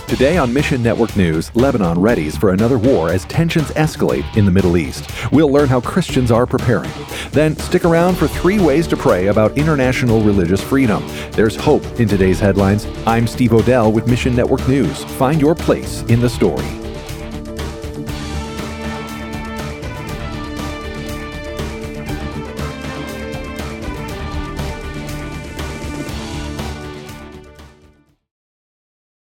Today on Mission Network News, Lebanon readies for another war as tensions escalate in the Middle East. We'll learn how Christians are preparing. Then stick around for 3 ways to pray about international religious freedom. There's hope in today's headlines. I'm Steve Odell with Mission Network News. Find your place in the story.